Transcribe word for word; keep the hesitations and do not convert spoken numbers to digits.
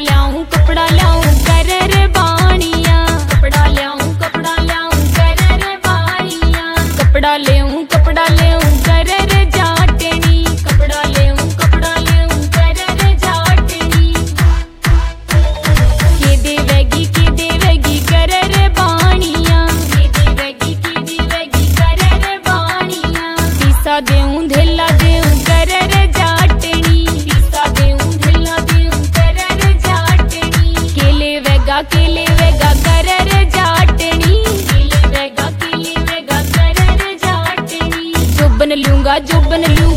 ल्याऊं कपड़ा ल्याऊं कर रे बाणिया, कपड़ा ल्याऊं कपड़ा ल्याऊं कर रे बाणिया, कपड़ा लेऊं कपड़ा लेऊं कर रे जाटनी, कपड़ा लेऊं कपड़ा लेऊं कर रे जाटनी। के देवेगी के देवेगी कर रे बाणिया, के देवेगी के देवेगी कर रे बाणिया। पीसा देऊं धेला देऊं कर रे जाटनी, पीसा देऊं धेला देऊं कर रे जाटनी। केले वेगा केले वेगा कर रे जाटनी, केले वेगा केले वेगा कर रे जाटनी। जोबन लूंगा जोबन लूंगा